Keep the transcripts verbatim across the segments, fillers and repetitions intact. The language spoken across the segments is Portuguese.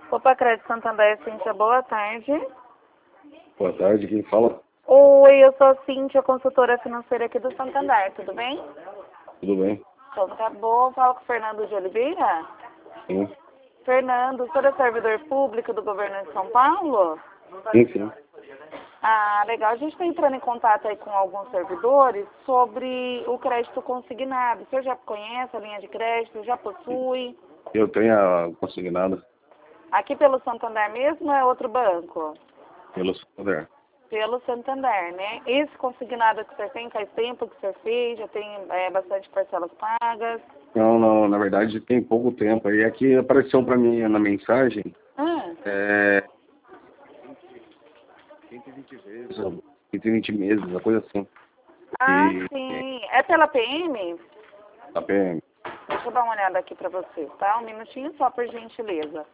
Opa, Crédito Santander, Cíntia, boa tarde. Boa tarde, quem fala? Oi, eu sou a Cíntia, consultora financeira aqui do Santander, tudo bem? Tudo bem? Então tá bom, falo com o Fernando de Oliveira. Sim. Fernando, o senhor é servidor público do governo de São Paulo? Sim, sim. Ah, legal. A gente está entrando em contato aí com alguns servidores sobre o crédito consignado. O senhor já conhece a linha de crédito? Já possui? Eu tenho a consignada Aqui pelo Santander mesmo ou é outro banco? pelo Santander. Pelo Santander, né? Esse consignado que o senhor tem, faz tempo que o senhor fez? Já tem é, bastante parcelas pagas? Não, não, na verdade tem pouco tempo. E aqui apareceu para mim na mensagem Ah, é, cento e vinte vezes, cento e vinte meses, uma coisa assim. ah E sim. É pela P M? a P M. Deixa eu dar uma olhada aqui pra você, tá? Um minutinho só, por gentileza.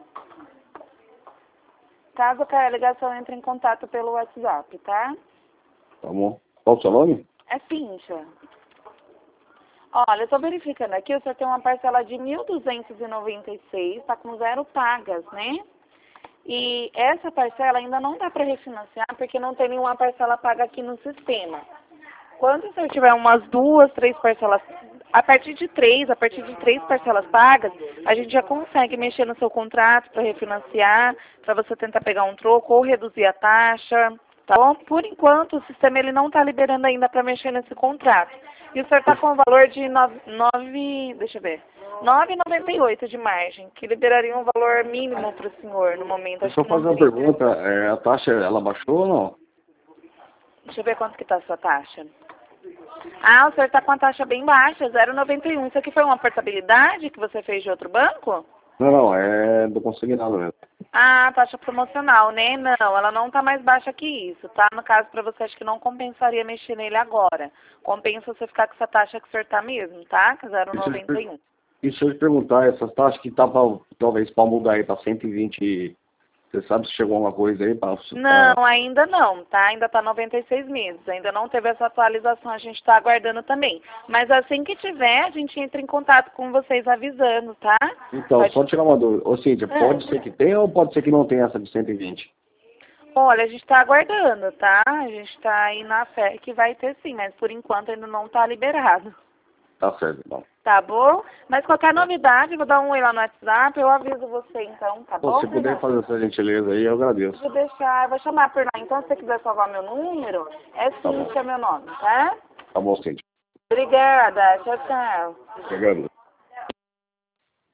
Caso caia a ligação, entre em contato pelo WhatsApp, tá? Tá bom. Qual o seu nome? É Cíntia. Olha, eu tô verificando aqui, o senhor tem uma parcela de mil duzentos e noventa e seis, tá com zero pagas, né? E essa parcela ainda não dá para refinanciar, porque não tem nenhuma parcela paga aqui no sistema. Quando o senhor tiver umas duas, três parcelas, a partir de três, a partir de três parcelas pagas, a gente já consegue mexer no seu contrato para refinanciar, para você tentar pegar um troco ou reduzir a taxa, tá bom? Por enquanto, o sistema ele não está liberando ainda para mexer nesse contrato. E o senhor está com um valor de nove, nove, deixa eu ver, nove vírgula noventa e oito de margem, que liberaria um valor mínimo para o senhor no momento. Acho Deixa eu que não fazer uma sei. pergunta. É, a taxa, ela baixou ou não? Deixa eu ver quanto que está a sua taxa. Ah, o senhor está com a taxa bem baixa, zero vírgula noventa e um. Isso aqui foi uma portabilidade que você fez de outro banco? Não, não, é do consignado mesmo. Ah, taxa promocional, né? Não, ela não está mais baixa que isso, tá? No caso, para você, acho que não compensaria mexer nele agora. Compensa você ficar com essa taxa que o senhor está mesmo, tá? zero vírgula noventa e um. E se eu te perguntar, essas taxas que tá pra, talvez para mudar aí para cento e vinte, você sabe se chegou alguma coisa aí para... Não, ainda não, tá? Ainda está noventa e seis meses. Ainda não teve essa atualização, a gente está aguardando também. Mas assim que tiver, a gente entra em contato com vocês avisando, tá? Então, Pode... só tirar uma dúvida. Ou seja, É. pode ser que tenha ou pode ser que não tenha essa de cento e vinte? Olha, a gente está aguardando, tá? A gente está aí na fé que vai ter sim, mas por enquanto ainda não está liberado. Tá certo, então. Tá bom? Mas qualquer novidade, eu vou dar um oi lá no WhatsApp, eu aviso você então, tá Pô, bom? se puder Fernando? fazer essa gentileza aí, eu agradeço. Vou deixar, eu vou chamar por lá. Então, se você quiser salvar meu número, é Tá bom. Cíntia meu nome, tá? Tá bom, Cíntia. Obrigada, tchau, tchau. Obrigado.